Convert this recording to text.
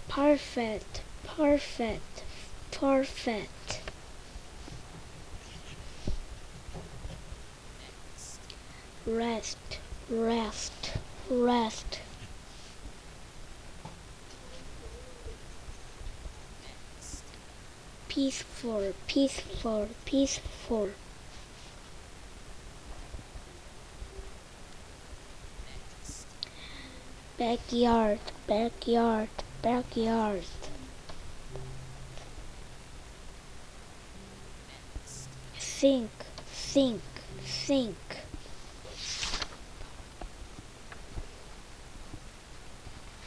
Perfect, perfect, perfect. Rest, rest, rest. Peaceful, peaceful, peaceful. Backyard, backyard, backyard. Think, think, think.